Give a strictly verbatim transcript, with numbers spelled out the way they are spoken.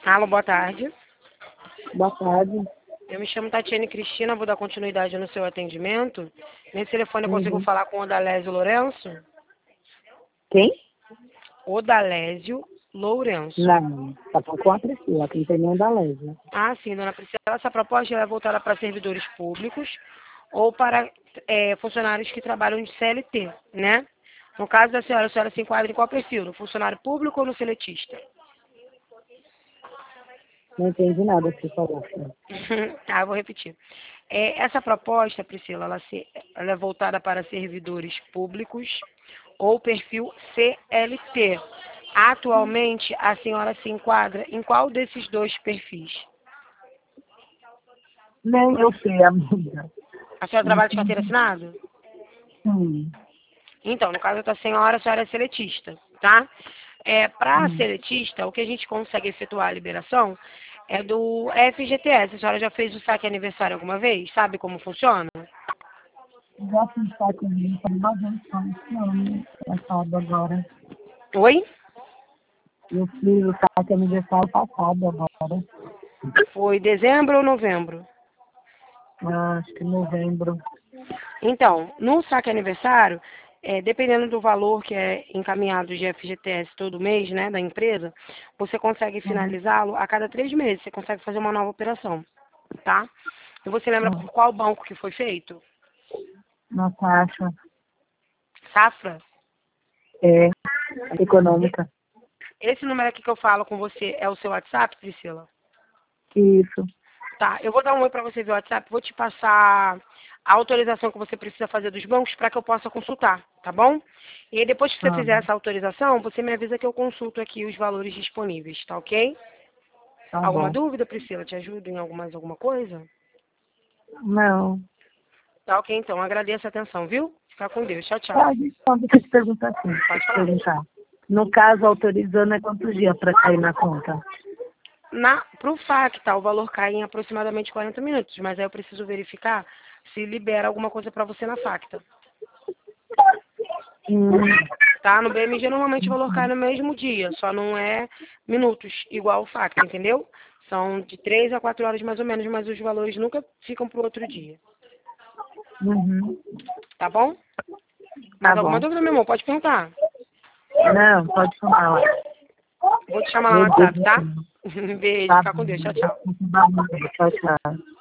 Alô, boa tarde. Boa tarde. Eu me chamo Tatiane Cristina, vou dar continuidade no seu atendimento. Nesse telefone eu consigo Uhum. falar com o Odalésio Lourenço? Quem? Odalésio Lourenço. Não, tá com a Priscila, aqui não tem nenhum da Lésia. Ah, sim, dona Priscila. Essa proposta ela é voltada para servidores públicos ou para é, funcionários que trabalham de C L T, né? No caso da senhora, a senhora se enquadra em qual perfil? No funcionário público ou no seletista? Não entendi nada que você falou. Filho. Tá, eu vou repetir. É, essa proposta, Priscila, ela, se, ela é voltada para servidores públicos ou perfil C L T. Atualmente, a senhora se enquadra em qual desses dois perfis? Nem eu sei, amiga. A senhora trabalha de carteira assinada? Sim. Então, no caso da senhora, a senhora é seletista, tá? É, para Hum. seletista, o que a gente consegue efetuar a liberação é do F G T S. A senhora já fez o saque aniversário alguma vez? Sabe como funciona? Já fiz estar comigo para uma vez só esse ano, passado agora. Oi? Eu fiz o saque aniversário passado agora. Foi dezembro ou novembro? Ah, acho que em novembro. Então, no saque aniversário, é, dependendo do valor que é encaminhado de F G T S todo mês, né, da empresa, você consegue Uhum. finalizá-lo a cada três meses. Você consegue fazer uma nova operação, tá? E você lembra Uhum. por qual banco que foi feito? Na taxa Safra? é E- econômica. Esse número aqui que eu falo com você é o seu WhatsApp, Priscila? Isso. Tá, eu vou dar um oi para você via WhatsApp, vou te passar a autorização que você precisa fazer dos bancos para que eu possa consultar, tá bom? E aí depois que você Tá, fizer essa autorização, você me avisa que eu consulto aqui os valores disponíveis, tá ok? tá Alguma bom. dúvida, Priscila? Te ajudo em alguma, mais alguma coisa? Não. Tá ok, então. Agradeço a atenção, viu? Fica com Deus. Tchau, tchau. Ah, então, deixa eu te perguntar assim, deixa eu Pode te falar. perguntar. No caso, autorizando é quantos dias para cair na conta? Na, pro Facta, o valor cai em aproximadamente quarenta minutos, mas aí eu preciso verificar se libera alguma coisa para você na Facta. Hum, Tá? No B M G, normalmente o valor cai no mesmo dia, só não é minutos, igual o Facta, entendeu? São de três a quatro horas mais ou menos, mas os valores nunca ficam pro outro dia. uhum, Tá bom? tá Mais alguma bom. dúvida, meu irmão? Pode perguntar. Não, pode falar lá. Vou te chamar lá no Meu Deus WhatsApp, do tá? céu. Beijo, Tá fica com Deus. Tchau, tchau. bom. Tchau, tchau.